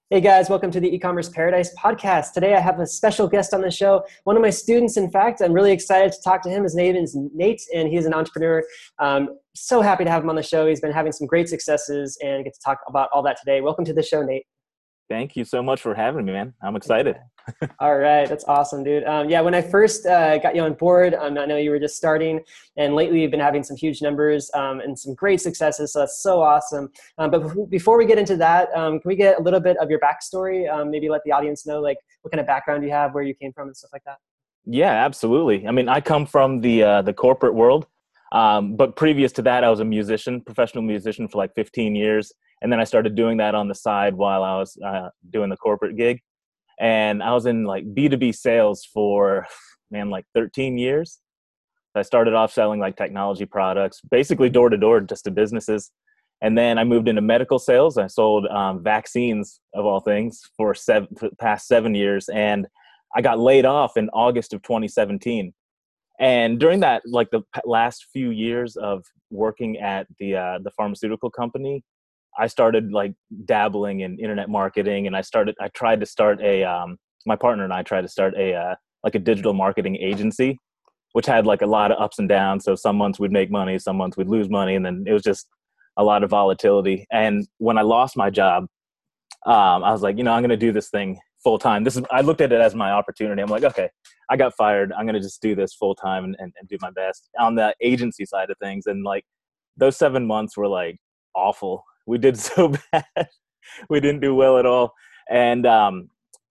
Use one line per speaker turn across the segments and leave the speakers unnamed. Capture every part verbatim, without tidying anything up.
Hey guys, welcome to the E-commerce Paradise podcast. Today I have a special guest on the show, one of my students, in fact. I'm really excited to talk to him. His name is Nate, and he's an entrepreneur. Um, so happy to have him on the show. He's been having some great successes and get to talk about all that today. Welcome to the show, Nate.
Thank you so much for having me, man. I'm excited.
All right. That's awesome, dude. Um, yeah, when I first uh, got you on board, um, I know you were just starting, and lately you've been having some huge numbers um, and some great successes. So that's so awesome. Um, but bef- before we get into that, um, can we get a little bit of your backstory? Um, maybe let the audience know like what kind of background you have, where you came from, and stuff like that.
Yeah, absolutely. I mean, I come from the uh, the corporate world, um, but previous to that, I was a musician, professional musician for like fifteen years. And then I started doing that on the side while I was uh, doing the corporate gig. And I was in like B two B sales for, man, like thirteen years. I started off selling like technology products, basically door to door, just to businesses. And then I moved into medical sales. I sold um, vaccines, of all things, for seven, for the past seven years. And I got laid off in August of twenty seventeen. And during that, like the last few years of working at the uh, the pharmaceutical company, I started like dabbling in internet marketing, and I started, I tried to start a, um, my partner and I tried to start a, uh, like a digital marketing agency, which had like a lot of ups and downs. So some months we'd make money, some months we'd lose money. And then it was just a lot of volatility. And when I lost my job, um, I was like, you know, I'm going to do this thing full time. This is, I looked at it as my opportunity. I'm like, okay, I got fired. I'm going to just do this full time and, and, and do my best on the agency side of things. And like those seven months were like awful. We did so bad. We didn't do well at all. And um,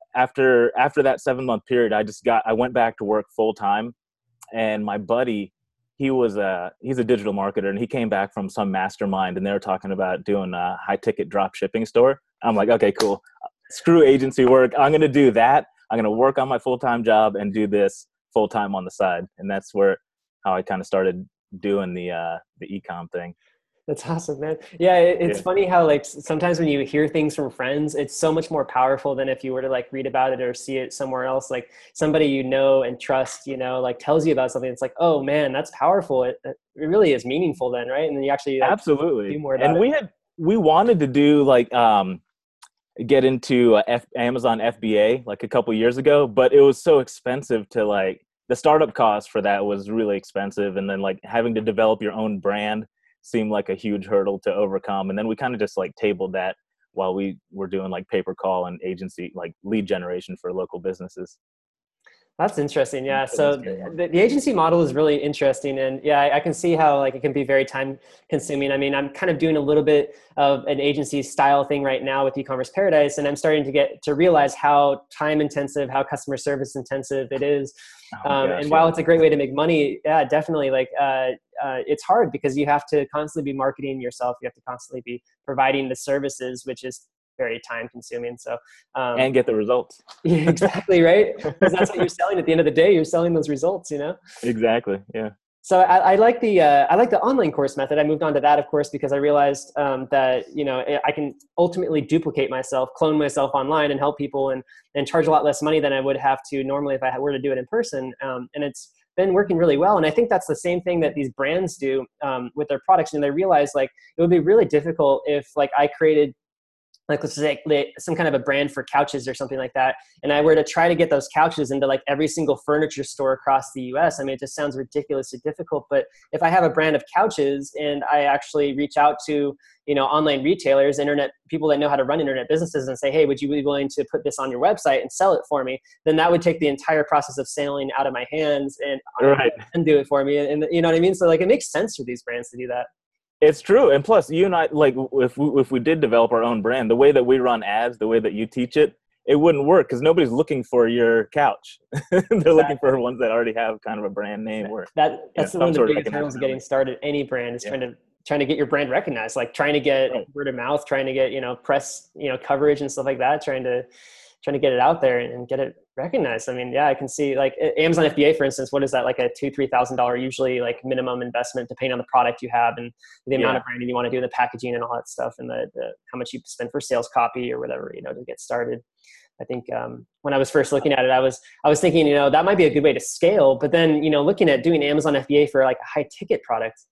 after after that seven month period, I just got I went back to work full time. And my buddy, he was a he's a digital marketer, and he came back from some mastermind, and they were talking about doing a high ticket drop shipping store. I'm like, okay, cool. Screw agency work. I'm gonna do that. I'm gonna work on my full time job and do this full time on the side. And that's where how I kind of started doing the uh, the e-com thing.
That's awesome, man. Yeah, it, it's
Yeah.
funny how like sometimes when you hear things from friends, it's so much more powerful than if you were to like read about it or see it somewhere else. Like somebody you know and trust, you know, like tells you about something. It's like, oh man, that's powerful. It, it really is meaningful then, right? And then you actually like,
Absolutely.
do more about
And
it.
we had we wanted to do like um get into uh, F- Amazon F B A like a couple years ago, but it was so expensive to like the startup cost for that was really expensive, and then like having to develop your own brand seemed like a huge hurdle to overcome. And then we kind of just like tabled that while we were doing like pay per call and agency like lead generation for local businesses.
That's interesting.
And
Yeah.
put those
So
two on.
the, the agency model is really interesting. And yeah, I, I can see how like it can be very time consuming. I mean, I'm kind of doing a little bit of an agency style thing right now with E-commerce Paradise. And I'm starting to get to realize how time intensive, how customer service intensive it is.
Oh my
Um,
gosh,
and while
yeah.
it's a great way to make money, yeah, definitely like uh, uh, it's hard because you have to constantly be marketing yourself. You have to constantly be providing the services, which is very time consuming. So, um,
And get the results.
yeah, exactly, right? Because that's what you're selling at the end of the day. You're selling those results, you know?
Exactly. Yeah.
So I, I like the uh, I like the online course method. I moved on to that, of course, because I realized um, that you know I can ultimately duplicate myself, clone myself online, and help people, and and charge a lot less money than I would have to normally if I were to do it in person. Um, and it's been working really well. And I think that's the same thing that these brands do um, with their products. And they realize like it would be really difficult if like I created like let's say like, some kind of a brand for couches or something like that, and I were to try to get those couches into like every single furniture store across the U S, I mean, it just sounds ridiculously difficult. But if I have a brand of couches and I actually reach out to, you know, online retailers, internet people that know how to run internet businesses and say, hey, would you be willing to put this on your website and sell it for me? Then that would take the entire process of selling out of my hands and,
Right.
and do it for me. And, and you know what I mean? So like it makes sense for these brands to do that.
It's true. And plus, you and I, like, if we, if we did develop our own brand, the way that we run ads, the way that you teach it, it wouldn't work because nobody's looking for your couch. They're
Exactly.
looking for ones that already have kind of a brand name or
That
you know,
that's one
some
of the
sort of
biggest hurdles of getting
recognizability.
started. Any brand is
Yeah.
trying to trying to get your brand recognized, like trying to get
Right.
word of mouth, trying to get, you know, press, you know, coverage and stuff like that, trying to trying to get it out there and get it recognized. I mean, yeah, I can see like Amazon F B A, for instance, what is that? Like a two, three thousand dollar usually like minimum investment depending on the product you have and the amount
Yeah.
of branding you want to do, the packaging and all that stuff, and the, the how much you spend for sales copy or whatever, you know, to get started. I think um, when I was first looking at it, I was I was thinking, you know, that might be a good way to scale. But then, you know, looking at doing Amazon F B A for like a high ticket product,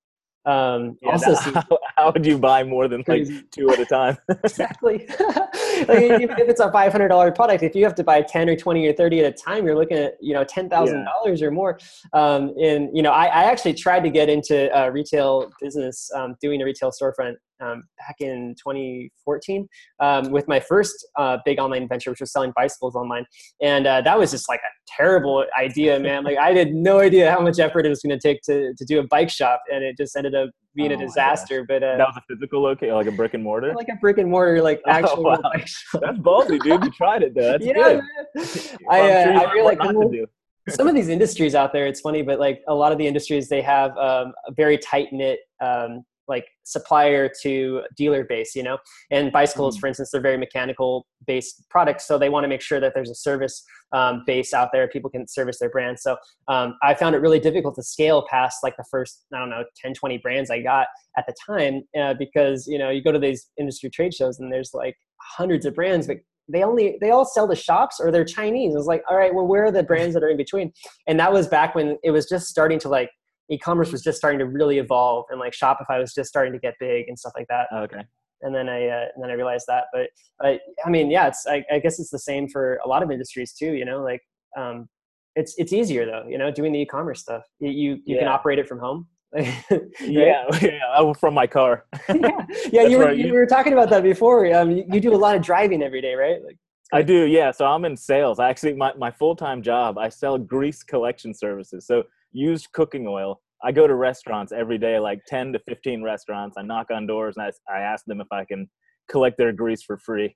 Um,
Yeah,
also,
that,
seems
how, how would you buy more than like
crazy.
two at a time?
Exactly. Like even if it's a five hundred dollars product, if you have to buy ten or twenty or thirty at a time, you're looking at, you know, ten thousand
Yeah.
dollars or more. Um, and, you know, I, I actually tried to get into uh, retail business, um, doing a retail storefront um, back in twenty fourteen um, with my first uh, big online venture, which was selling bicycles online. And uh, that was just like a terrible idea, man. Like I had no idea how much effort it was going to take to to do a bike shop. And it just ended up being a
Oh my gosh.
disaster. But uh,
That was a physical location, like a brick and mortar?
like a brick and mortar, like
Oh,
actual
wow.
bike shop.
That's ballsy, dude. You tried it though. That's
Yeah,
good.
man.
Well,
I,
I'm sure
uh,
you
I
learned
feel
what
like
not to do.
some of these industries out there, it's funny, but like a lot of the industries, they have um, a very tight knit, um, like supplier to dealer base, you know, and bicycles,
Mhm.
for instance, they're very mechanical based products. So they want to make sure that there's a service um, base out there. People can service their brand. So um, I found it really difficult to scale past like the first, I don't know, ten, twenty brands I got at the time uh, because, you know, you go to these industry trade shows and there's like hundreds of brands, but they only, they all sell to shops or they're Chinese. It was like, all right, well, where are the brands that are in between? And that was back when it was just starting to like, e-commerce was just starting to really evolve and like Shopify was just starting to get big and stuff like that.
Okay.
And then I, uh, and then I realized that, but uh, I mean, yeah, it's, I, I guess it's the same for a lot of industries too, you know, like um, it's, it's easier though, you know, doing the e-commerce stuff. You, you, you can
Yeah.
operate it from home. Right?
Yeah, yeah. I, from my car.
yeah. Yeah. You were, you were talking about that before. Um, you, you do a lot of driving every day, right? Like,
I do, yeah. So I'm in sales. I actually, my, my full-time job, I sell grease collection services. So used cooking oil. I go to restaurants every day, like ten to fifteen restaurants. I knock on doors and I, I ask them if I can collect their grease for free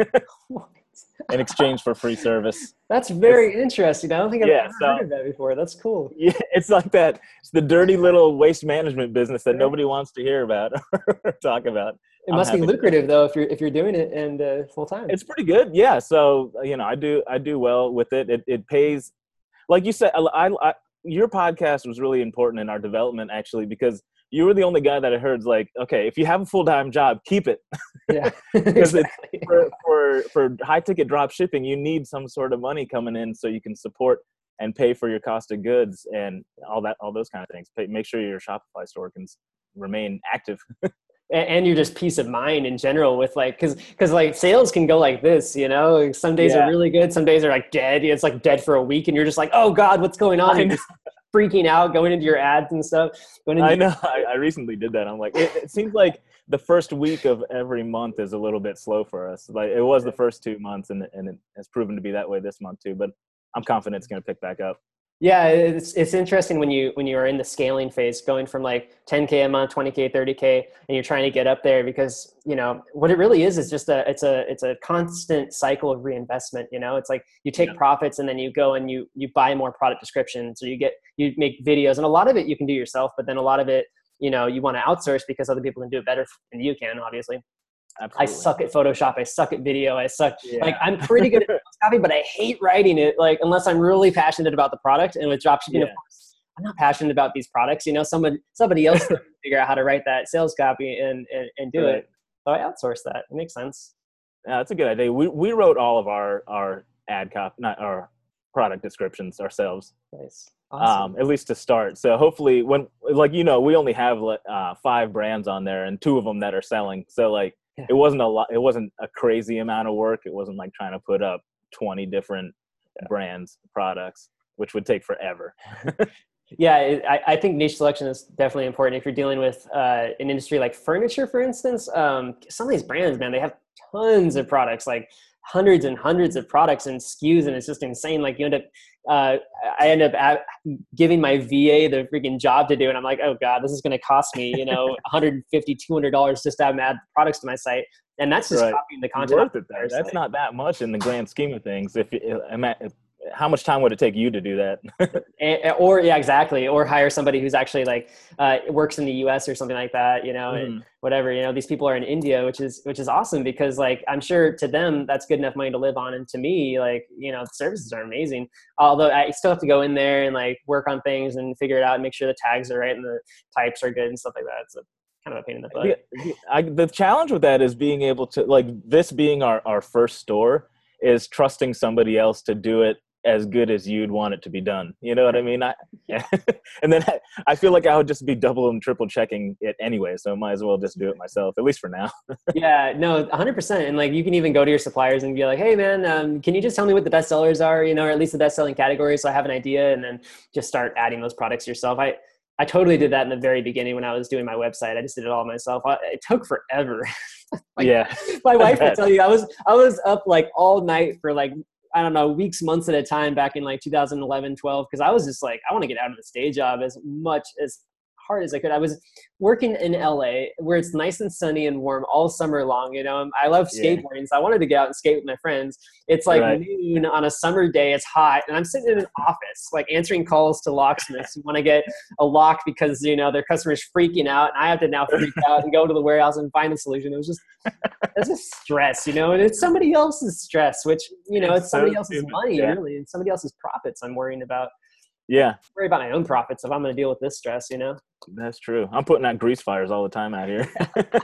in exchange for free service.
That's very it's, interesting. I don't think I've
yeah,
ever
so,
heard of that before. That's cool.
Yeah, it's like that. It's the dirty little waste management business that nobody wants to hear about or talk about.
It must be lucrative though if you're if you're doing it and uh, full time.
It's pretty good, yeah. So you know, I do I do well with it. It it pays, like you said. I, I your podcast was really important in our development actually because you were the only guy that I heard's like, okay, if you have a full time job, keep it.
Yeah,
because
exactly.
it's, for for for high ticket drop shipping, you need some sort of money coming in so you can support and pay for your cost of goods and all that, all those kind of things. Pay, make sure your Shopify store can remain active.
And you're just peace of mind in general with like, cause, cause like sales can go like this, you know, like some days yeah. are really good. Some days are like dead. It's like dead for a week. And you're just like, oh God, what's going on? You're just freaking out, going into your ads and stuff. Going into
I know. I, I recently did that. I'm like, it, it seems like the first week of every month is a little bit slow for us. Like it was the first two months and, and it has proven to be that way this month too, but I'm confident it's going to pick back up.
Yeah, it's it's interesting when you when you are in the scaling phase, going from like ten K a month, twenty K, thirty K, and you're trying to get up there because, you know, what it really is is just a it's a it's a constant cycle of reinvestment. You know, it's like you take yeah. profits and then you go and you you buy more product descriptions, or you get you make videos, and a lot of it you can do yourself, but then a lot of it, you know, you want to outsource because other people can do it better than you can, obviously.
Absolutely.
I suck at Photoshop. I suck at video. I suck.
Yeah.
Like I'm pretty good at copy, but I hate writing it. Like unless I'm really passionate about the product. And with dropshipping, yeah. of course, I'm not passionate about these products. You know, someone somebody else can figure out how to write that sales copy and and, and do right. it. So I outsource that. It makes sense.
Yeah, that's a good idea. We we wrote all of our our ad copy, not our product descriptions ourselves.
Nice. Awesome.
Um, at least to start. So hopefully, when like you know, we only have uh, five brands on there, and two of them that are selling. So like. Yeah. It wasn't a lot. It wasn't a crazy amount of work. It wasn't like trying to put up twenty different yeah. brands, products, which would take forever.
yeah, it, I, I think niche selection is definitely important. If you're dealing with uh, an industry like furniture, for instance, um, some of these brands, man, they have tons of products, like hundreds and hundreds of products and S K Us, and it's just insane. Like you end up, uh, I end up at, giving my V A the freaking job to do, and I'm like, oh God, this is going to cost me, you know, one hundred fifty dollars, two hundred dollars just to have add products to my site, and that's just right. copying the content.
Worth it, though. That's not that much in the grand scheme of things. If, if how much time would it take you to do that?
and, or yeah, exactly. Or hire somebody who's actually like uh, works in the U S or something like that, you know, mm. and whatever, you know, these people are in India, which is, which is awesome because like, I'm sure to them that's good enough money to live on. And to me, like, you know, the services are amazing. Although I still have to go in there and like work on things and figure it out and make sure the tags are right and the types are good and stuff like that. It's a, kind of a pain in the butt.
Yeah, I, the challenge with that is being able to, like, this being our, our first store is trusting somebody else to do it as good as you'd want it to be done. You know what I mean? I, yeah. And then I, I feel like I would just be double and triple checking it anyway. So I might as well just do it myself, at least for now.
Yeah, no, one hundred percent. And like, you can even go to your suppliers and be like, hey man, um, can you just tell me what the best sellers are, you know, or at least the best selling categories, so I have an idea, and then just start adding those products yourself. I, I totally did that in the very beginning when I was doing my website. I just did it all myself. I, it took forever. Like,
yeah.
My wife would tell you, I was, I was up like all night for like, I don't know, weeks, months at a time back in like two thousand eleven, twelve. Cause I was just like, I want to get out of this day job as much as hard as I could. I was working in L A where it's nice and sunny and warm all summer long. You know, I love skateboarding, yeah. So I wanted to get out and skate with my friends. It's like right. noon on a summer day. It's hot, and I'm sitting in an office, like answering calls to locksmiths who want to get a lock because, you know, their customer's freaking out, and I have to now freak out and go to the warehouse and find a solution. It was just, it's just stress, you know, and it's somebody else's stress, which, you know, it's, it's somebody so else's stupid. money, yeah. really, and somebody else's profits I'm worrying about.
Yeah.
I worry about my own profits if I'm going to deal with this stress, you know?
That's true. I'm putting out grease fires all the time out here.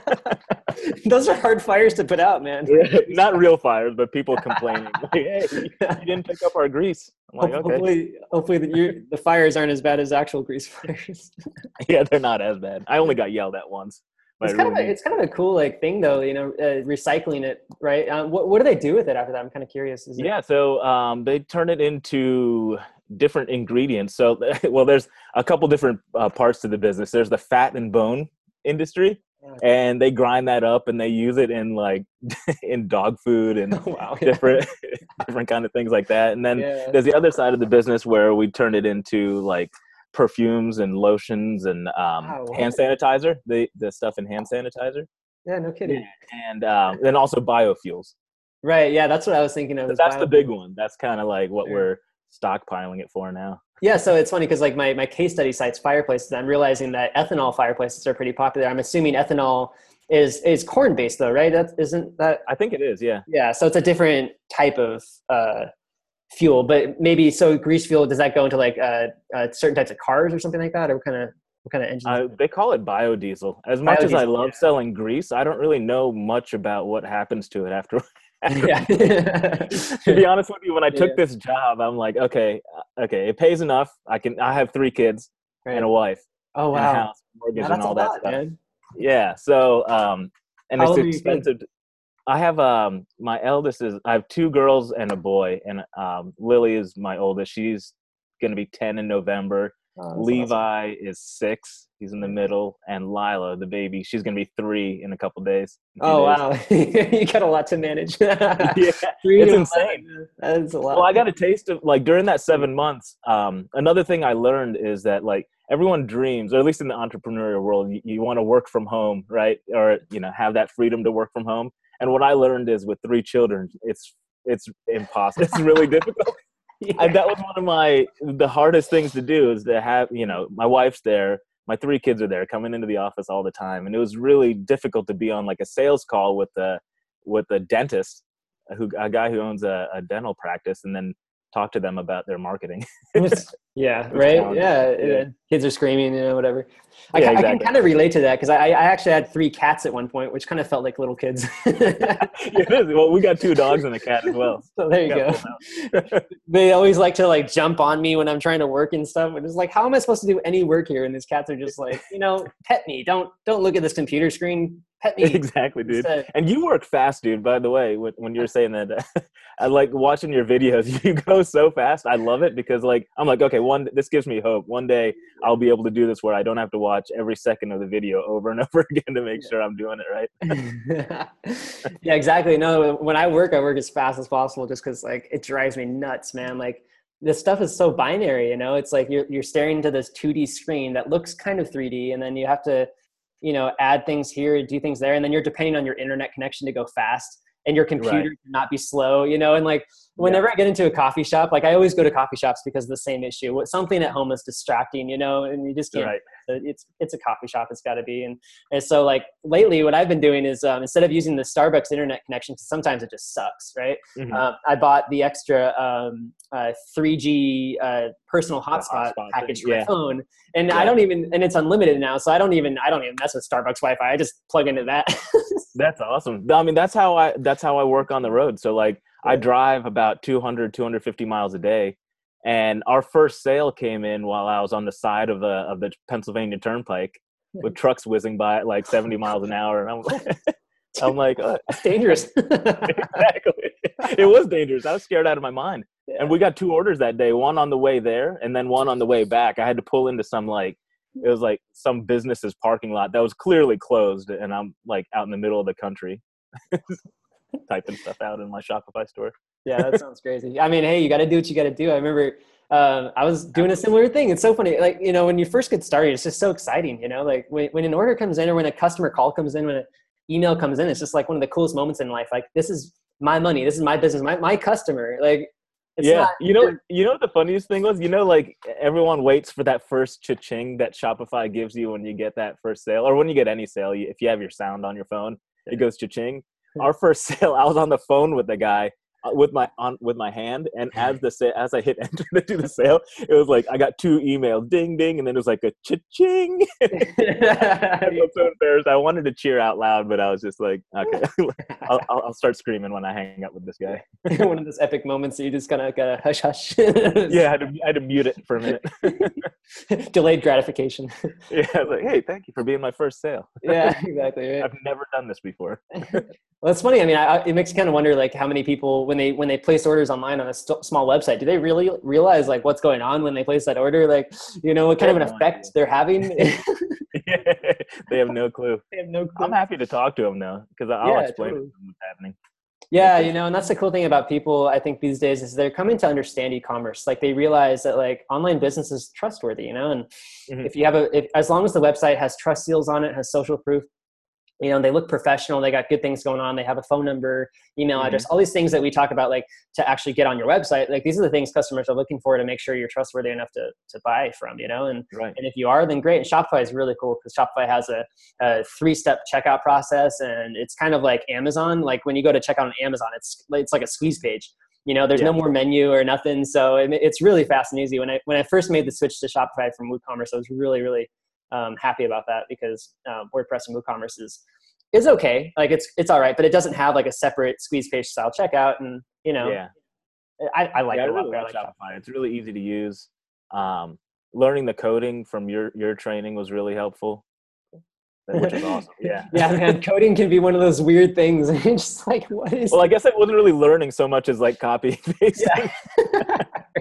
Those are hard fires to put out, man.
Not real fires, but people complaining. Like, hey, you didn't pick up our grease. I'm like, okay.
Hopefully, hopefully the, the fires aren't as bad as actual grease fires.
Yeah, they're not as bad. I only got yelled at once.
It's kind, really of a, it's kind of a cool like thing though, you know, uh, recycling it, right? Um, what, what do they do with it after that? I'm kind of curious. Is
yeah,
it-
so um, they turn it into different ingredients. So, well, there's a couple different uh, parts to the business. There's the fat and bone industry, yeah. and they grind that up and they use it in like in dog food and
oh, wow.
different different kind of things like that. And then
yeah.
there's the other side of the business where we turn it into like perfumes and lotions and um, wow. hand sanitizer, the the stuff in hand sanitizer.
Yeah, no kidding.
Yeah. And um, then also biofuels.
Right. Yeah, that's what I was thinking of.
So that's the big one. That's kind of like what yeah. we're stockpiling it for now.
Yeah, so it's funny because like my, my case study cites fireplaces. I'm realizing that ethanol fireplaces are pretty popular. I'm assuming ethanol is is corn based though, right? That isn't that?
I think it is. Yeah.
Yeah. So it's a different type of uh, fuel, but maybe so grease fuel. Does that go into like uh, uh, certain types of cars or something like that, or what kind of what kind of engines?
Uh, they call it biodiesel. As much biodiesel, as I love yeah. selling grease, I don't really know much about what happens to it after.
Yeah.
To be honest with you, when I took yeah. this job, I'm like, okay, okay, it pays enough. I can. I have three kids right. and a wife.
Oh wow,
and a house, mortgage,
yeah,
and all
a
that
lot,
stuff.
Man.
Yeah. So, um, and
How
it's expensive. I have um, my eldest is. I have two girls and a boy, and um, Lily is my oldest. She's gonna be ten in November. Oh, Levi awesome. is six. He's in the middle, and Lila, the baby, she's gonna be three in a couple days.
Oh
days.
Wow, you got a lot to manage.
Yeah, it's insane.
That's a lot.
Well, I got a taste of like during that seven months. Um, another thing I learned is that like everyone dreams, or at least in the entrepreneurial world, you, you want to work from home, right? Or you know, have that freedom to work from home. And what I learned is with three children, it's it's impossible. It's really difficult. Yeah. And that was one of my the hardest things to do is to have, you know, my wife's there, my three kids are there coming into the office all the time, and it was really difficult to be on like a sales call with the with a dentist, who a guy who owns a, a dental practice, and then talk to them about their marketing.
Yeah, right. Yeah. yeah, kids are screaming, you know, whatever. I,
yeah,
I
exactly.
can kind of relate to that because I, I actually had three cats at one point, which kind of felt like little kids.
It is. Well, we got two dogs and a cat as well.
So there you go. They always like to like jump on me when I'm trying to work and stuff. And it's like, how am I supposed to do any work here? And these cats are just like, you know, pet me. Don't don't look at this computer screen. Pet me.
Exactly, dude. Instead. And you work fast, dude, by the way, when you're saying that. I like watching your videos. You go so fast. I love it because like I'm like, okay, one this gives me hope. One day I'll be able to do this where I don't have to watch every second of the video over and over again to make sure I'm doing it right.
Yeah, exactly. No, when I work, I work as fast as possible just because like it drives me nuts, man. Like this stuff is so binary, you know. It's like you're you're staring into this two D screen that looks kind of three D, and then you have to, you know, add things here, do things there, and then you're depending on your internet connection to go fast. And your computer right. not be slow, you know, and like whenever yeah. I get into a coffee shop, like I always go to coffee shops because of the same issue. Something at home is distracting, you know, and you just can't,
right.
So it's it's a coffee shop. It's got to be. And and so like lately, what I've been doing is um, instead of using the Starbucks internet connection, because sometimes it just sucks, right? Mm-hmm. Um, I bought the extra um, uh, three G uh, personal hotspot, hotspot package for yeah. my phone, and yeah. I don't even and it's unlimited now, so I don't even I don't even mess with Starbucks Wi-Fi. I just plug into that.
That's awesome. I mean, that's how I that's how I work on the road. So like I drive about two hundred, two hundred fifty miles a day. And our first sale came in while I was on the side of the of the Pennsylvania Turnpike with trucks whizzing by at like seventy miles an hour. And I'm like, I'm like, oh.
That's dangerous.
Exactly. It was dangerous. I was scared out of my mind. Yeah. And we got two orders that day, one on the way there and then one on the way back. I had to pull into some like, it was like some business's parking lot that was clearly closed. And I'm like out in the middle of the country typing stuff out in my Shopify store.
Yeah, that sounds crazy. I mean, hey, you got to do what you got to do. I remember um, I was doing a similar thing. It's so funny. Like, you know, when you first get started, it's just so exciting, you know, like when, when an order comes in or when a customer call comes in, when an email comes in, it's just like one of the coolest moments in life. Like, this is my money. This is my business, my, my customer. Like, it's
yeah,
not,
you know, you know what the funniest thing was? You know, like everyone waits for that first cha-ching that Shopify gives you when you get that first sale or when you get any sale. You, if you have your sound on your phone, it goes cha-ching. Our first sale, I was on the phone with the guy. With my on with my hand, and as the sa- as I hit enter to do the sale, it was like I got two emails, ding ding, and then it was like a cha-ching. I was so embarrassed. I wanted to cheer out loud, but I was just like, okay, I'll, I'll start screaming when I hang up with this guy.
One of those epic moments that you just kind of gotta hush hush.
Yeah, I had, to, I had to mute it for a
minute. Delayed gratification.
Yeah, I was like, hey, thank you for being my first sale.
Yeah, exactly. Right.
I've never done this before.
Well, it's funny. I mean, I, it makes you kind of wonder, like, how many people, when they when they place orders online on a st- small website, do they really realize, like, what's going on when they place that order? Like, you know, what kind of an effect idea. They're having?
Yeah, they have no clue.
They have no clue.
I'm happy to talk to them, though, because I'll yeah, explain totally. What's happening.
Yeah, you know, and that's the cool thing about people, I think, these days is they're coming to understand e-commerce. Like, they realize that, like, online business is trustworthy, you know, and mm-hmm. if you have a, if, as long as the website has trust seals on it, has social proof, you know, they look professional, they got good things going on, they have a phone number, email mm-hmm. address, all these things that we talk about, like, to actually get on your website. Like, these are the things customers are looking for to make sure you're trustworthy enough to to buy from, you know, and
right.
and if you are, then great. And Shopify is really cool because Shopify has a, a three-step checkout process, and it's kind of like Amazon. Like, when you go to check out on Amazon, it's it's like a squeeze page. You know, there's yeah. no more menu or nothing, so it, it's really fast and easy. When I when I first made the switch to Shopify from WooCommerce, I was really really um, happy about that because um, WordPress and WooCommerce is is okay. Like, it's it's all right, but it doesn't have like a separate squeeze page style checkout. And, you know,
yeah,
I, I like
yeah,
it a
I really
lot.
like Shopify. It's really easy to use. Um, learning the coding from your, your training was really helpful, which is awesome. Yeah.
Yeah, man, coding can be one of those weird things. And you're just like, what is
Well, I guess I wasn't really learning so much as like copy and pasting. Yeah.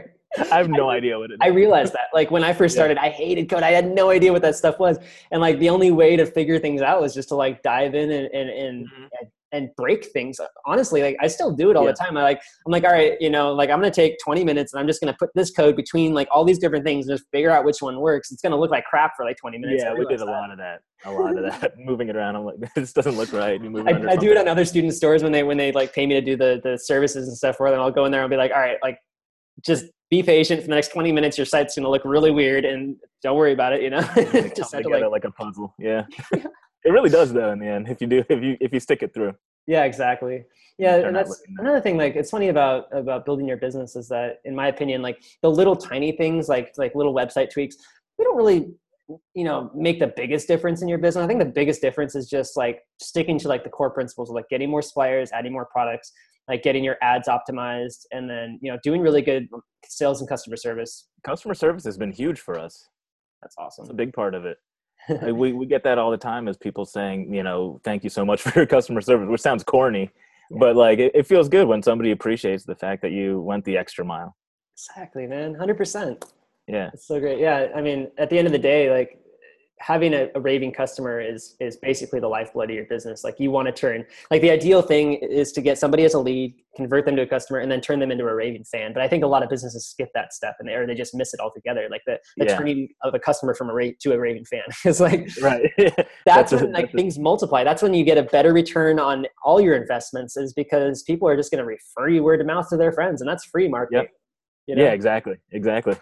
I have no
I,
idea what it is.
I realized that. Like, when I first started, yeah. I hated code. I had no idea what that stuff was. And, like, the only way to figure things out was just to, like, dive in and and and, mm-hmm. and, and break things. Honestly, like, I still do it all yeah. the time. I like, I'm like, all right, you know, like, I'm going to take twenty minutes and I'm just going to put this code between, like, all these different things and just figure out which one works. It's going to look like crap for like twenty minutes.
Yeah, we did a that. lot of that. A lot of that. Moving it around. I'm like, this doesn't look right. You move it
I, I do it on other student stores when they, when they like pay me to do the, the services and stuff for them. I'll go in there and be like, all right, like, just be patient for the next twenty minutes. Your site's going to look really weird and don't worry about it. You know,
just have to like, like a puzzle. Yeah. It really does though. In the end, if you do, if you, if you stick it through.
Yeah, exactly. Yeah. And that's another thing. Like, it's funny about, about building your business is that, in my opinion, like, the little tiny things, like, like little website tweaks, they don't really, you know, make the biggest difference in your business. I think the biggest difference is just like sticking to like the core principles of like getting more suppliers, adding more products, like getting your ads optimized, and then, you know, doing really good sales and customer service.
Customer service has been huge for us.
That's awesome.
It's a big part of it. we we get that all the time as people saying, you know, thank you so much for your customer service, which sounds corny, yeah. but like it, it feels good when somebody appreciates the fact that you went the extra mile.
Exactly, man. one hundred percent.
Yeah.
It's so great. Yeah. I mean, at the end of the day, like, having a, a raving customer is is basically the lifeblood of your business. Like, you want to turn, like, the ideal thing is to get somebody as a lead, convert them to a customer, and then turn them into a raving fan. But I think a lot of businesses skip that step, and they, or they just miss it altogether. Like, the, the yeah. turning of a customer from a ra- to a raving fan. It's like,
right.
that's,
that's
when
a,
like
that's
things a... multiply. That's when you get a better return on all your investments, is because people are just going to refer you word of mouth to their friends, and that's free marketing.
Yep.
You know?
Yeah, exactly. Exactly.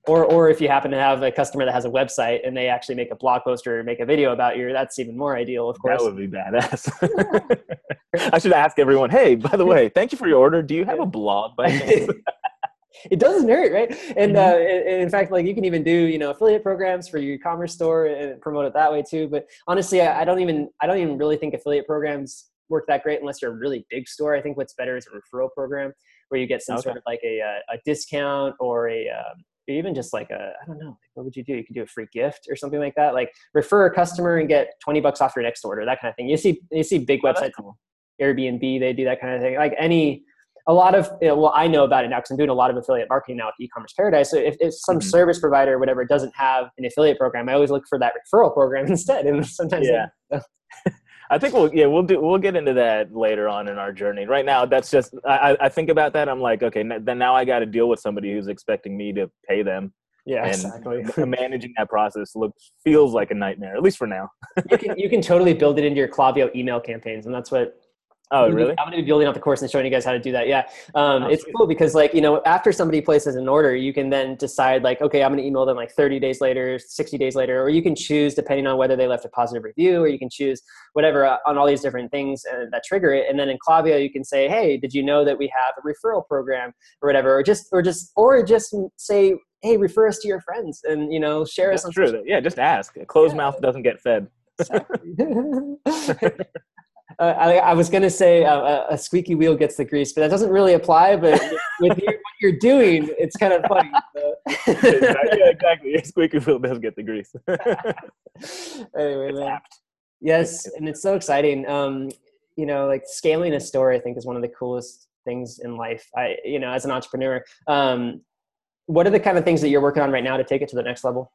Or, or if you happen to have a customer that has a website and they actually make a blog post or make a video about you, that's even more ideal, of course.
That would be badass. I should ask everyone, hey, by the way, thank you for your order. Do you have a blog by chance?
It doesn't hurt, right? And
Mm-hmm.
uh, in fact, like you can even do, you know, affiliate programs for your e-commerce store and promote it that way too. But honestly, I, I don't even, I don't even really think affiliate programs work that great unless you're a really big store. I think what's better is a referral program where you get some
Okay.
sort of like a, a discount or a, um, even just like a, I don't know, what would you do? You could do a free gift or something like that. Like refer a customer and get twenty bucks off your next order, that kind of thing. You see, you see big
Oh,
websites,
cool.
Airbnb, they do that kind of thing. Like any, a lot of, you know, well, I know about it now because I'm doing a lot of affiliate marketing now with E-commerce Paradise. So if, if some
Mm-hmm.
service provider or whatever doesn't have an affiliate program, I always look for that referral program instead. And sometimes
Yeah.
they,
I think we'll yeah we'll do we'll get into that later on in our journey. Right now, that's just I, I think about that. I'm like, okay, then now I got to deal with somebody who's expecting me to pay them.
yeah,
And
exactly.
managing that process looks feels like a nightmare, at least for now.
you can you can totally build it into your Klaviyo email campaigns, and that's what.
Oh, really?
I'm going to be building out the course and showing you guys how to do that. Yeah. Um,
Oh,
it's
sweet.
cool because like, you know, after somebody places an order, you can then decide like, okay, I'm going to email them like thirty days later, sixty days later, or you can choose depending on whether they left a positive review, or you can choose whatever uh, on all these different things uh, that trigger it. And then in Klaviyo, you can say, hey, did you know that we have a referral program or whatever, or just, or just, or just say, hey, refer us to your friends and, you know, share
That's
us on
true.
social.
Yeah, just ask. A closed
Yeah.
mouth doesn't get fed.
Exactly. Uh, I, I was going to say uh, a, a squeaky wheel gets the grease, but that doesn't really apply. But with your, what you're doing, it's kind of funny. So.
Exactly. Yeah, exactly. Your squeaky wheel does get the grease.
Anyway,
It's
man.
apt.
Yes, and it's so exciting. Um, you know, like scaling a store, I think is one of the coolest things in life. I, you know, as an entrepreneur, um, what are the kind of things that you're working on right now to take it to the next level?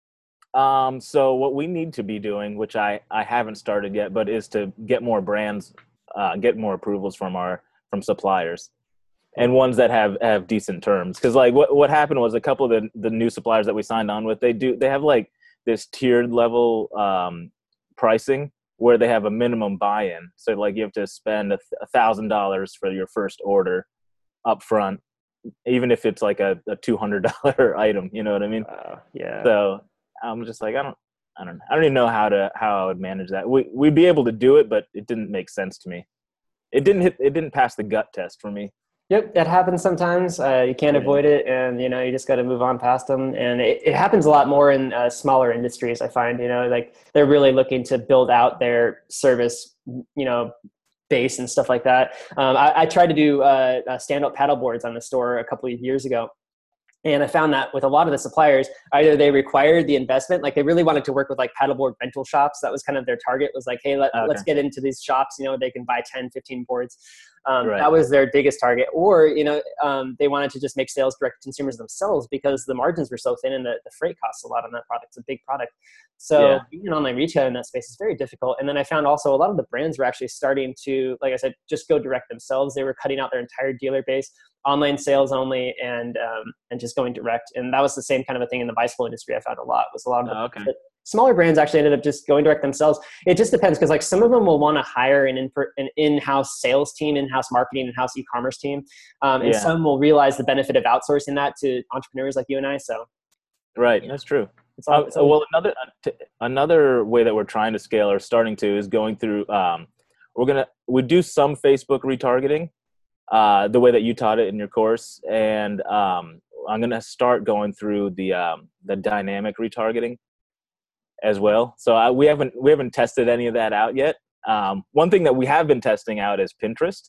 Um, so what we need to be doing, which I, I haven't started yet, but is to get more brands, uh, get more approvals from our, from suppliers and ones that have, have decent terms. Cause like what, what happened was a couple of the, the new suppliers that we signed on with, they do, they have like this tiered level, um, pricing where they have a minimum buy-in. So like you have to spend a thousand dollars for your first order up front, even if it's like a, a two hundred dollars item, you know what I mean?
Uh, yeah.
So I'm just like, I don't, I don't know. I don't even know how to, how I would manage that. We, we'd be able to do it, but it didn't make sense to me. It didn't hit, it didn't pass the gut test for me.
Yep, that happens sometimes. Uh, you can't
Yeah.
avoid it, and you know you just got to move on past them. And it, it happens a lot more in uh, smaller industries. I find, you know, like they're really looking to build out their service, you know, base and stuff like that. Um, I, I tried to do uh, uh, stand-up paddle boards on the store a couple of years ago. And I found that with a lot of the suppliers, either they required the investment, like they really wanted to work with like paddleboard rental shops. That was kind of their target, was like, hey, let,
Okay.
let's get into these shops, you know, they can buy ten, fifteen boards. Um,
Right.
That was their biggest target. Or, you know, um, they wanted to just make sales direct to consumers themselves because the margins were so thin and the, the freight costs a lot on that product. It's a big product. So
Yeah.
being an online retailer in that space is very difficult. And then I found also a lot of the brands were actually starting to, like I said, just go direct themselves. They were cutting out their entire dealer base, online sales only, and um, and just going direct. And that was the same kind of a thing in the bicycle industry. I found a lot was a lot of the,
Oh, okay.
the smaller brands actually ended up just going direct themselves. It just depends, because like some of them will want to hire an, in, an in-house sales team, in-house marketing, in-house e-commerce team, um, and
Yeah.
some will realize the benefit of outsourcing that to entrepreneurs like you and I. So
Right. That's true.
it's all,
Uh,
it's all
well, another another way that we're trying to scale or starting to is going through. Um, we're gonna we do some Facebook retargeting, uh, the way that you taught it in your course, and um, I'm gonna start going through the um, the dynamic retargeting as well. So I, we haven't we haven't tested any of that out yet. Um, one thing that we have been testing out is Pinterest,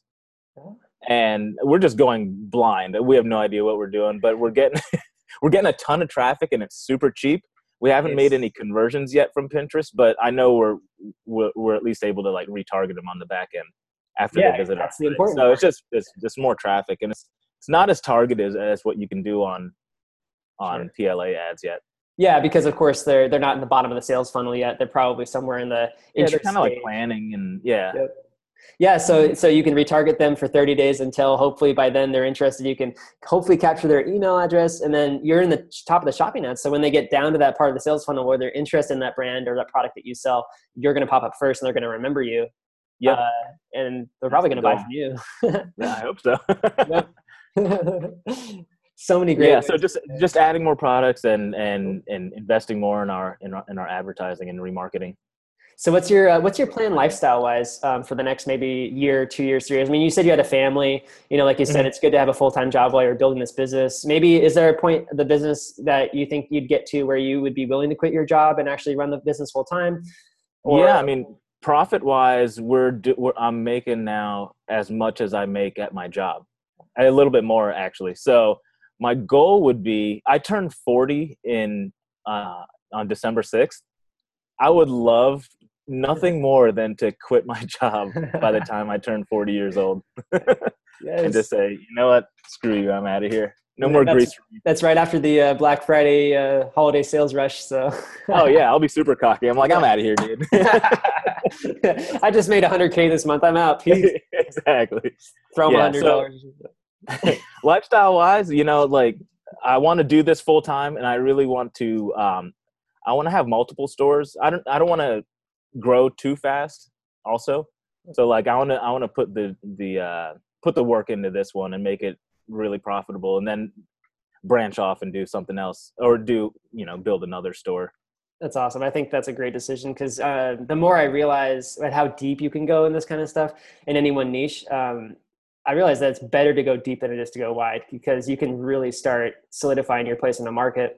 and we're just going blind. We have no idea what we're doing, but we're getting we're getting a ton of traffic, and it's super cheap. We haven't
Nice.
made any conversions yet from Pinterest, but I know we're, we're we're at least able to like retarget them on the back end after
Yeah,
they visit our
that's the
site.
important
So
part.
it's just it's just more traffic, and it's it's not as targeted as, as what you can do on on
Sure.
P L A ads yet.
Yeah, because of course they're they're not in the bottom of the sales funnel yet. They're probably somewhere in the
Yeah, they're
interest
kind of like
stage.
planning and yeah.
Yep. Yeah, so so you can retarget them for thirty days until hopefully by then they're interested. You can hopefully capture their email address, and then you're in the top of the shopping ads. So when they get down to that part of the sales funnel where they're interested in that brand or that product that you sell, you're going to pop up first, and they're going to remember you.
Yep.
Uh, and they're probably going to buy
the
from you.
Yeah, I hope so.
Yep. So many great
Yeah.
ways.
So just, just adding more products and, and, and investing more in our, in our, in our advertising and remarketing.
So what's your uh, what's your plan lifestyle wise um, for the next maybe year, two years, three years? I mean, you said you had a family. You know, like you said,
Mm-hmm.
it's good to have a full time job while you're building this business. Maybe is there a point of the business that you think you'd get to where you would be willing to quit your job and actually run the business full time? Or
Yeah. I mean, profit wise, we're, do, we're I'm making now as much as I make at my job, a little bit more actually. So my goal would be, I turned forty in uh, on December sixth. I would love nothing more than to quit my job by the time I turn forty years old and just
yes.
say, you know what, screw you, I'm out of here. No more
That's
grease for me.
that's right after the uh, Black Friday uh, holiday sales rush. So
Oh yeah, I'll be super cocky. I'm like, I'm out of here, dude.
I just made one hundred K this month. I'm out. Peace.
Exactly.
Throw them
Yeah.
one hundred dollars.
So lifestyle wise, you know, like I want to do this full time, and I really want to. Um, I want to have multiple stores. I don't. I don't want to grow too fast. Also, so like I want to. I want to put the the uh, put the work into this one and make it really profitable, and then branch off and do something else, or do you know build another store.
That's awesome. I think that's a great decision because uh, the more I realize at how deep you can go in this kind of stuff in any one niche, um, I realize that it's better to go deep than it is to go wide because you can really start solidifying your place in the market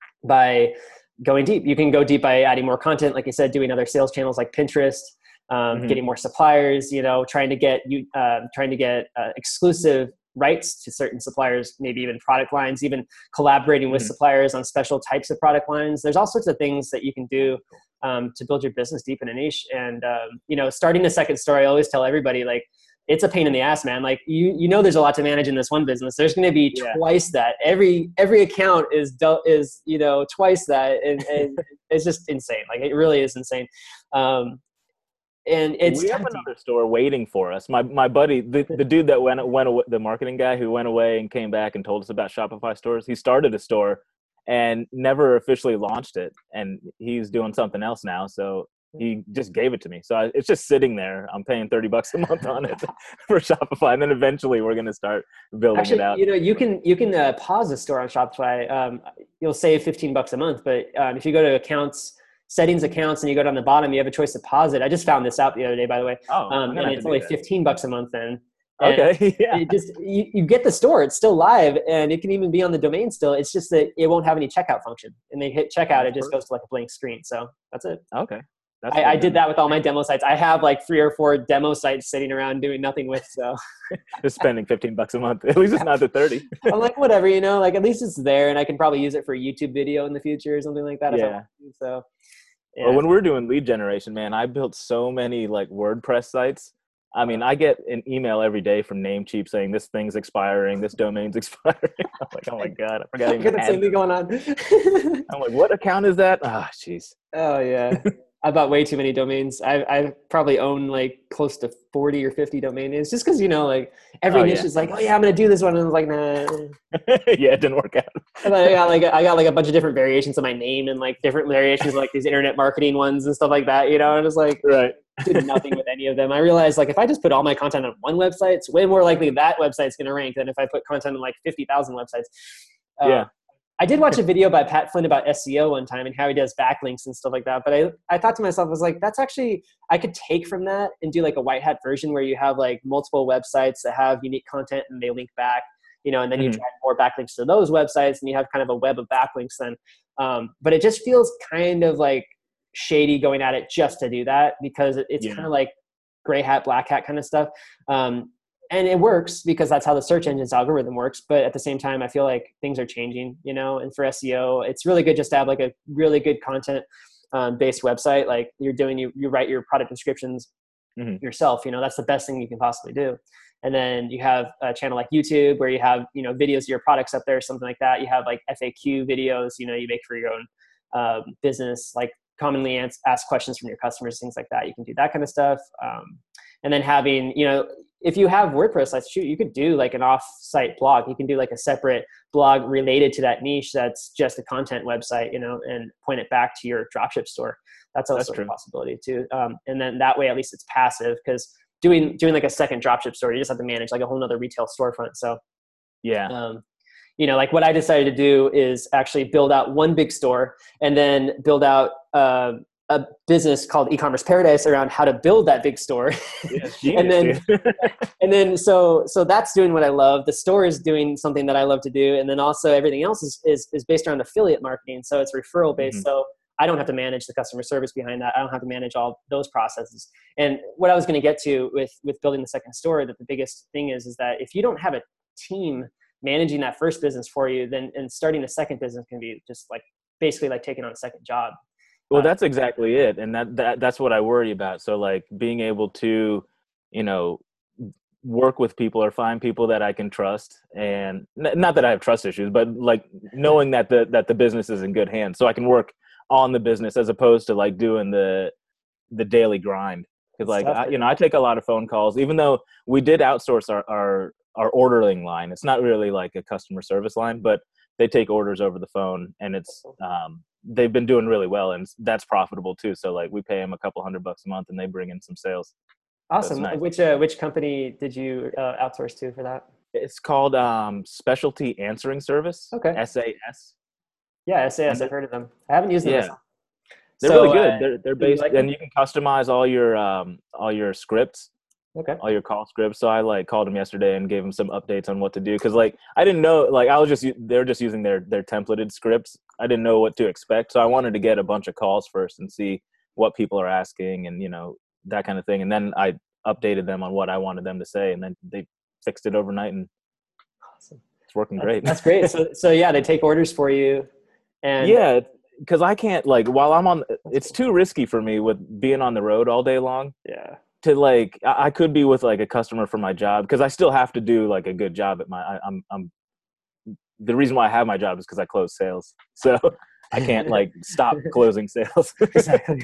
by going deep. You can go deep by adding more content, like you said, doing other sales channels like Pinterest, um,
Mm-hmm.
getting more suppliers. You know, trying to get you uh, trying to get uh, exclusive rights to certain suppliers, maybe even product lines, even collaborating with
Mm-hmm.
suppliers on special types of product lines. There's all sorts of things that you can do um, to build your business deep in a niche. And um, you know, starting a second store, I always tell everybody like, it's a pain in the ass, man. Like you, you know, there's a lot to manage in this one business. There's going to be
Yeah.
twice that. Every every account is is you know twice that, and, and it's just insane. Like it really is insane. Um, and it's
We have
tempting.
another store waiting for us. My my buddy, the, the dude that went went away, the marketing guy who went away and came back and told us about Shopify stores. He started a store and never officially launched it, and he's doing something else now. So he just gave it to me. So I, it's just sitting there. I'm paying thirty bucks a month on it for Shopify, and then eventually we're gonna start building
Actually,
it out.
you know, you can you can uh, pause a store on Shopify. Um, you'll save fifteen bucks a month, but um, if you go to accounts, settings accounts, and you go down the bottom, you have a choice to pause it. I just found this out the other day, by the way.
Oh, I'm
Um,
gonna
and
have to
it's
do
only
that.
fifteen bucks a month then. And
Okay, yeah.
it just you, you get the store, it's still live, and it can even be on the domain still. It's just that it won't have any checkout function, and they hit checkout, it just goes to like a blank screen. So that's it.
Okay. That's
I,
good
I did
then.
that with all my demo sites. I have like three or four demo sites sitting around doing nothing with. So
Just spending fifteen bucks a month. At least it's not the thirty.
I'm like, whatever, you know, like at least it's there, and I can probably use it for a YouTube video in the future or something like that. If I
Yeah.
want to. So yeah.
Well, when we're doing lead generation, man, I built so many like WordPress sites. I mean, I get an email every day from Namecheap saying this thing's expiring, this domain's expiring. I'm like, oh my God, I forgot I
I
even
got the
had
same thing
them.
going on.
I'm like, what account is that? Ah, jeez.
Oh yeah. I bought way too many domains. I I probably own like close to forty or fifty domain names just because, you know, like every
Oh,
niche
yeah.
is like, oh yeah, I'm going to do this one. And I was like, nah.
Yeah, it didn't work out.
And I got like, I got like a bunch of different variations of my name and like different variations of like these internet marketing ones and stuff like that, you know, and it's like,
Right.
did nothing with any of them. I realized like if I just put all my content on one website, it's way more likely that website's going to rank than if I put content on like fifty thousand websites. Uh,
Yeah.
I did watch a video by Pat Flynn about S E O one time and how he does backlinks and stuff like that. But I, I thought to myself, I was like, that's actually, I could take from that and do like a white hat version where you have like multiple websites that have unique content and they link back, you know, and then you
Mhm.
drive more backlinks to those websites and you have kind of a web of backlinks then. Um, but it just feels kind of like shady going at it just to do that because it- it's
Yeah.
kind of like gray hat, black hat kind of stuff. Um, and it works because that's how the search engine's algorithm works. But at the same time, I feel like things are changing, you know, and for S E O, it's really good just to have like a really good content um, based website. Like you're doing, you, you write your product descriptions
Mhm.
yourself, you know, that's the best thing you can possibly do. And then you have a channel like YouTube where you have, you know, videos of your products up there, something like that. You have like F A Q videos, you know, you make for your own um, business, like commonly ans- asked questions from your customers, things like that. You can do that kind of stuff. Um, and then having, you know, if you have WordPress, like shoot, you could do like an off-site blog. You can do like a separate blog related to that niche that's just a content website, you know, and point it back to your dropship store. That's also
That's
a
true.
possibility too. Um, and then that way, at least it's passive because doing doing like a second dropship store, you just have to manage like a whole nother retail storefront. So
Yeah.
um, you know, like what I decided to do is actually build out one big store and then build out uh, a business called E-commerce Paradise around how to build that big store.
Yeah, genius,
and then, and then, so, so that's doing what I love. The store is doing something that I love to do. And then also everything else is, is, is based around affiliate marketing. So it's referral based. Mm-hmm. So I don't have to manage the customer service behind that. I don't have to manage all those processes. And what I was going to get to with, with building the second store, that the biggest thing is, is that if you don't have a team managing that first business for you, then, and starting a second business can be just like, basically like taking on a second job.
Well, that's exactly it. And that, that that's what I worry about. So like being able to, you know, work with people or find people that I can trust, and n- not that I have trust issues, but like knowing that the, that the business is in good hands, so I can work on the business as opposed to like doing the, the daily grind. Cause like, I, you know, I take a lot of phone calls, even though we did outsource our, our, our ordering line. It's not really like a customer service line, but they take orders over the phone, and it's, um, they've been doing really well, and that's profitable too. So like we pay them a couple hundred bucks a month and they bring in some sales.
Awesome.
So nice.
Which, uh, which company did you uh, outsource to for that?
It's called um, Specialty Answering Service.
Okay.
S A S.
Yeah. S A S. I've heard of them. I haven't used them.
Yeah.
Myself.
They're
so,
really good.
Uh,
they're they're based, like and you can customize all your, um, all your scripts.
Okay.
All your call scripts. So I like called them yesterday and gave them some updates on what to do. Cause like, I didn't know, like I was just, they're just using their, their templated scripts. I didn't know what to expect. So I wanted to get a bunch of calls first and see what people are asking and, you know, that kind of thing. And then I updated them on what I wanted them to say. And then they fixed it overnight, and
awesome.
It's working
that's,
great.
That's great. So, so yeah, they take orders for you. And
yeah, cause I can't like, while I'm on, it's too risky for me with being on the road all day long.
Yeah.
To like, I could be with like a customer for my job, because I still have to do like a good job at my. I, I'm, I'm. The reason why I have my job is because I close sales, so I can't like stop closing sales.
Exactly.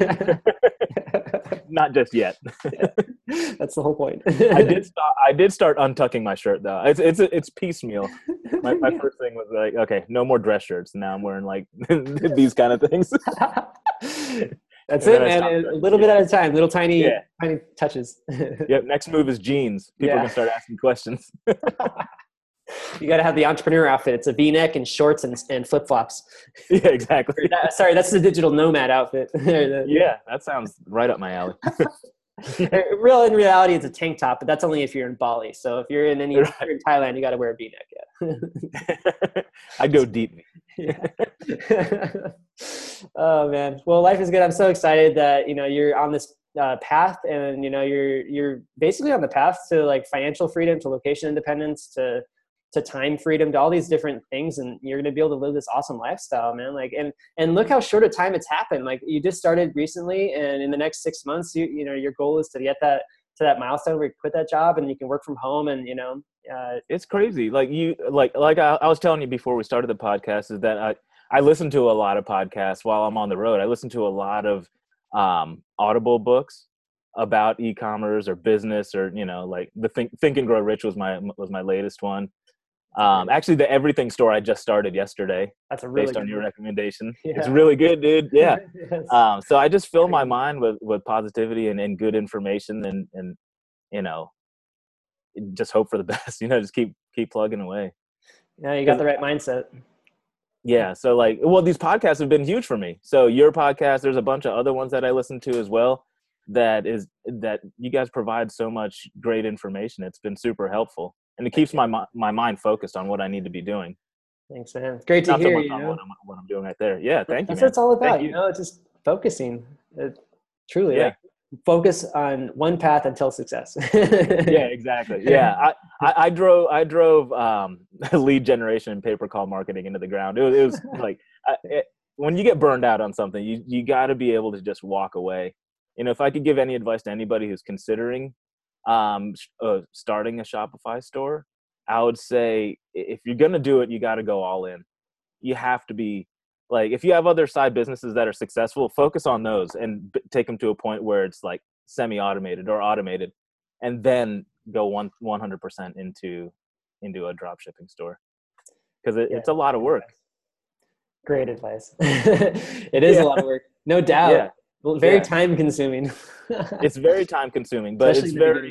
Not just yet.
That's the whole point.
I did start. I did start untucking my shirt though. It's it's it's piecemeal. My my first thing was like, okay, no more dress shirts. Now I'm wearing like these kind of things.
That's it, man. A little bit at a time, little tiny, yeah. tiny touches.
Yep. Next move is jeans. People yeah. are gonna start asking questions.
You got to have the entrepreneur outfit. It's a V-neck and shorts and, and flip flops.
Yeah, exactly.
That, sorry, that's the digital nomad outfit.
Yeah, that sounds right up my alley.
Real in reality, it's a tank top, but that's only if you're in Bali. So if you're in any
right.
you're in Thailand, you got to wear a V-neck. Yeah.
I go deep.
Yeah. Oh man. Well, life is good. I'm so excited that, you know, you're on this uh, path, and, you know, you're, you're basically on the path to like financial freedom, to location independence, to, to time freedom, to all these different things. And you're going to be able to live this awesome lifestyle, man. Like, and, and look how short a time it's happened. Like you just started recently, and in the next six months, you, you know, your goal is to get that, to that milestone where you quit that job and you can work from home. And, you know, uh,
it's crazy. Like you, like, like I, I was telling you before we started the podcast, is that I, I listen to a lot of podcasts while I'm on the road. I listen to a lot of um, Audible books about e-commerce or business, or, you know, like the Think, Think and Grow Rich was my, was my latest one. Um, actually the Everything Store I just started yesterday.
That's a really
based on your
one.
recommendation.
Yeah.
It's really good, dude. Yeah.
Yes.
Um, so I just fill my mind with, with positivity and, and good information, and, and, you know, just hope for the best, you know, just keep, keep plugging away.
Yeah. You got the right mindset.
Yeah. So like, well, these podcasts have been huge for me. So your podcast, there's a bunch of other ones that I listen to as well. That is, that you guys provide so much great information. It's been super helpful, and it keeps my my mind focused on what I need to be doing.
Thanks, man. It's great to
Not
hear.
so much
you
on
know?
what, I'm, what I'm doing right there. Yeah. Thank you.
That's
man.
what it's all about.
You.
You know, it's just focusing. It, truly,
yeah.
Like, focus on one path until success.
Yeah, exactly. Yeah. I, I, I drove, I drove um, lead generation and pay-per-call marketing into the ground. It was, it was like, I, it, when you get burned out on something, you, you got to be able to just walk away. You know, if I could give any advice to anybody who's considering um, uh, starting a Shopify store, I would say if you're going to do it, you got to go all in. You have to be like, if you have other side businesses that are successful, focus on those and b- take them to a point where it's like semi-automated or automated, and then go one, 100% into, into a drop shipping store. Cause it, yeah, it's a lot of work.
Great advice. It is yeah. a lot of work. No doubt. Yeah. Well, very yeah. time consuming.
It's very time consuming, but Especially it's very,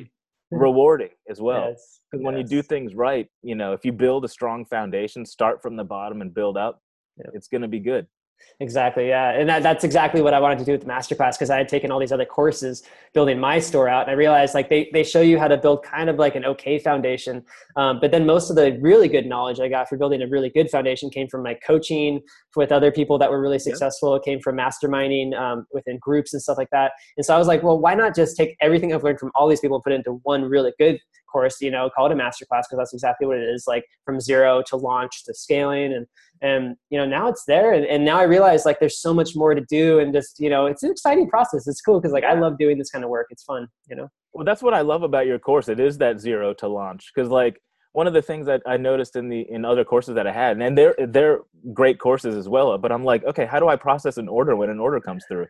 rewarding as well.
Yes.
Because when you do
Yes.
things right, you know, if you build a strong foundation, start from the bottom and build up,
Yep.
it's going to be good.
Exactly. Yeah. And that, that's exactly what I wanted to do with the masterclass, because I had taken all these other courses building my store out. And I realized like they, they show you how to build kind of like an okay foundation. Um, but then most of the really good knowledge I got for building a really good foundation came from my coaching with other people that were really successful. It came from masterminding um, within groups and stuff like that. And so I was like, well, why not just take everything I've learned from all these people and put it into one really good course, you know, call it a masterclass, because that's exactly what it is, like from zero to launch to scaling. And And, you know, now it's there. And, and now I realize like there's so much more to do, and just, you know, it's an exciting process. It's cool because like I love doing this kind of work. It's fun, you know?
Well, that's what I love about your course. It is that zero to launch. Because like one of the things that I noticed in the in other courses that I had, and they're they're great courses as well, but I'm like, okay, how do I process an order when an order comes through?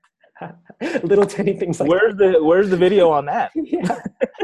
Little tiny things like
where's
that.
the where's the video on that?
Yeah.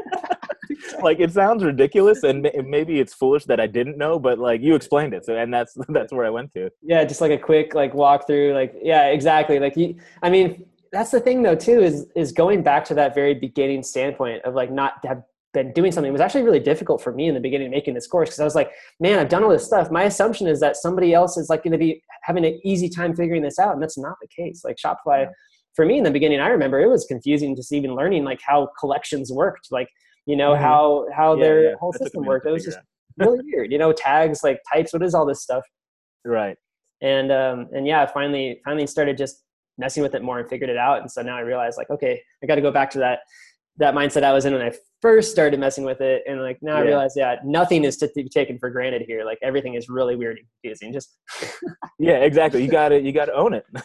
Like it sounds ridiculous, and maybe it's foolish that I didn't know, but like you explained it, so and that's that's where I went to.
Yeah, just like a quick like walkthrough, like yeah, exactly. Like you, I mean, that's the thing though too, is is going back to that very beginning standpoint of like not have been doing something. It was actually really difficult for me in the beginning making this course, because I was like, man, I've done all this stuff. My assumption is that somebody else is like going to be having an easy time figuring this out, and that's not the case. Like Shopify, yeah. For me in the beginning, I remember it was confusing just even learning like how collections worked, like you know, mm-hmm. how how
yeah,
their
yeah.
whole
That
system worked. It was just
out.
really weird, you know, tags, like types, what is all this stuff?
Right.
And um and yeah, finally finally started just messing with it more and figured it out. And so now I realized like, okay, I got to go back to that that mindset I was in when I first started messing with it. And like now yeah. I realize, yeah, nothing is to be taken for granted here. Like everything is really weird and confusing. Just
yeah, exactly. You got to you got to own it.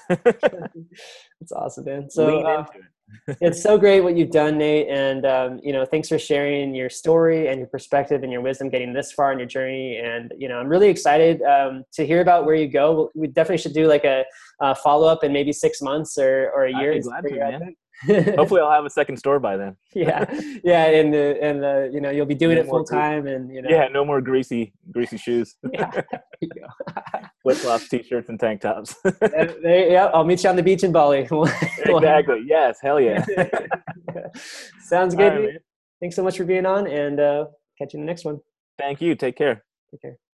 It's awesome, man. So
lean
uh,
into it.
It's so great what you've done, Nate. And, um, you know, thanks for sharing your story and your perspective and your wisdom getting this far in your journey. And, you know, I'm really excited um, to hear about where you go. We definitely should do like a, a follow-up in maybe six months or, or a year.
I'd be glad to, man. Hopefully I'll have a second store by then.
yeah. Yeah. And, uh, and, uh, you know, you'll be doing
no
it full time and, you know.
Yeah. No more greasy, greasy shoes.
Yeah. There you go.
Flip-flops, t-shirts, and tank tops.
yeah, there, yeah. I'll meet you on the beach in Bali.
Exactly. Yes. Hell yeah.
Sounds good.
Right,
Thanks so much for being on, and uh, catch you in the next one.
Thank you. Take care.
Take care.